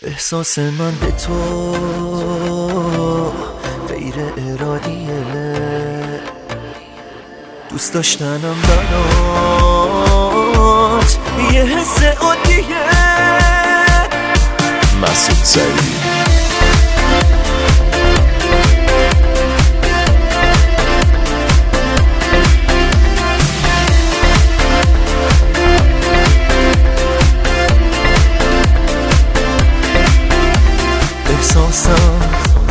احساس من به تو غیر ارادیه، دوست داشتنم برات یه حس عادیه. مسعود سعیدی. احساسم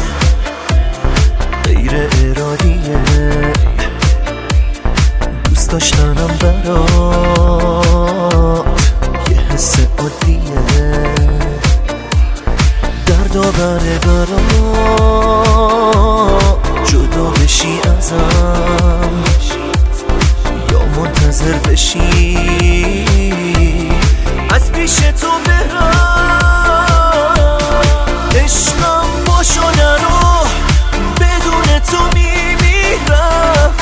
غیر ارادیه، دوست داشتنم برات یه حس عادیه. درد آوره برات جدا بشی ازم یا منتظر بشی از پیش تو برم. عشقم باشو نرو، بدون تو میمیرم.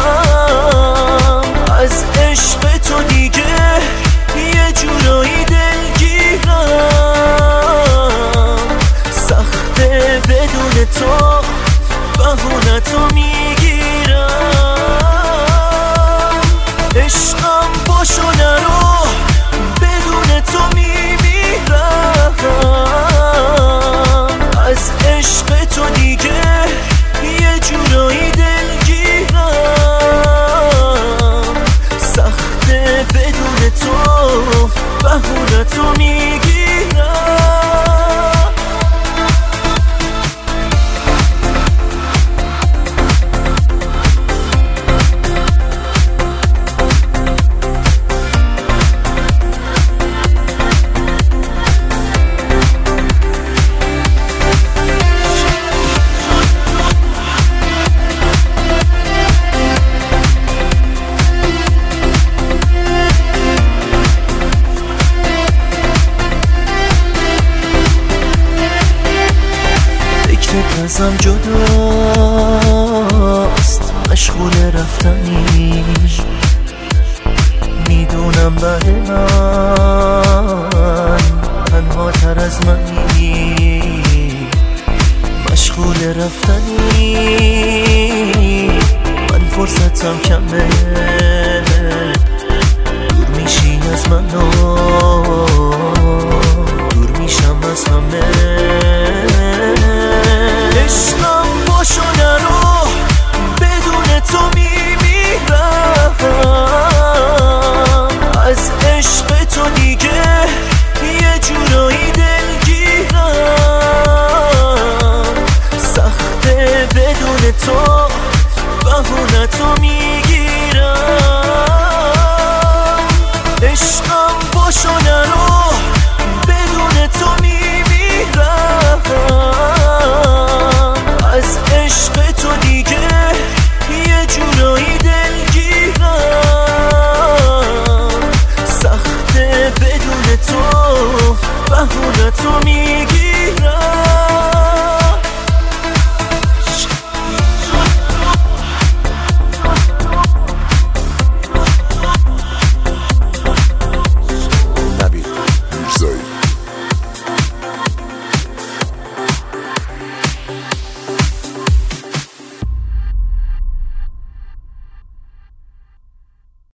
از عشق تو دیگه یه جورایی دلگیرم. سخته بدون تو بهونتو میگیرم. عشقم باشو نرو، بدون تو میمیرم. از عشق تو دیگه یه جورایی دلگیرم. سخته بدون تو بهونتو میگیرم. ازم جداست، مشغول رفتنی، میدونم بعد من تنها تر از منی. مشغول رفتنی، من فرصتم کمه، دور میشی از من و دور میشم از همه. عشقم باشو نرو، بدون تو میمیرم. از عشق تو دیگه یه جورایی دلگیرم. سخته بدون تو بهونتو میگیرم. عشقم باشو نرو، بدون تو میمیرم. از عشق تو دیگه یه جورایی دلگیرم. سخته بدون تو بهونتو میگیرم.